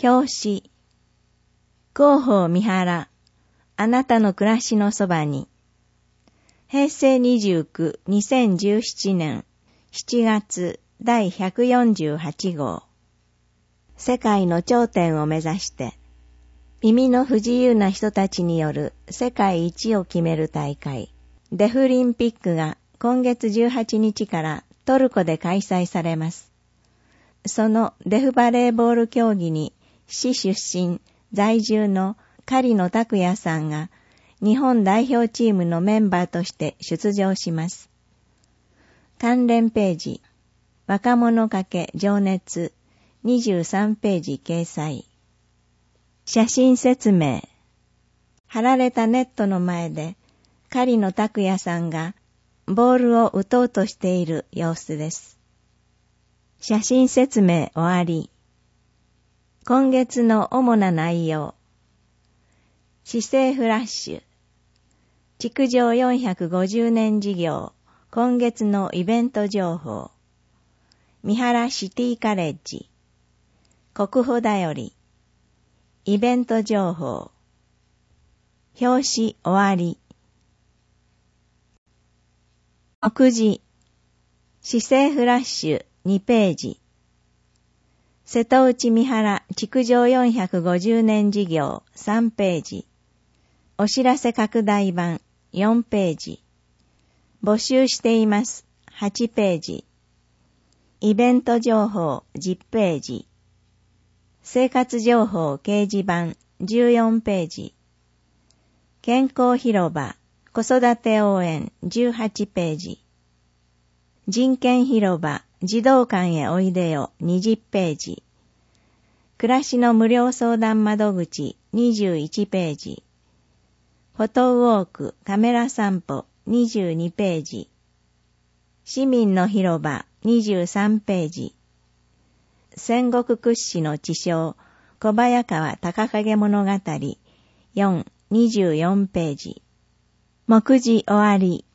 表紙。広報三原、あなたの暮らしのそばに。平成29、2017年7月第148号。世界の頂点を目指して、耳の不自由な人たちによる世界一を決める大会、デフリンピックが今月18日からトルコで開催されます。そのデフバレーボール競技に市出身在住の狩野拓也さんが日本代表チームのメンバーとして出場します。関連ページ、若者かけ情熱23ページ掲載。写真説明。貼られたネットの前で狩野拓也さんがボールを打とうとしている様子です。写真説明終わり。今月の主な内容。市政フラッシュ。築城450年事業。今月のイベント情報。三原シティカレッジ。国保だより。イベント情報。表紙終わり。目次。市政フラッシュ2ページ。瀬戸内三原築城450年事業3ページ。お知らせ拡大版4ページ。募集しています8ページ。イベント情報10ページ。生活情報掲示板14ページ。健康広場子育て応援18ページ。人権広場児童館へおいでよ20ページ。暮らしの無料相談窓口21ページ。フォトウォークカメラ散歩22ページ。市民の広場23ページ。戦国屈指の知将小早川隆景物語4、24ページ。目次終わり。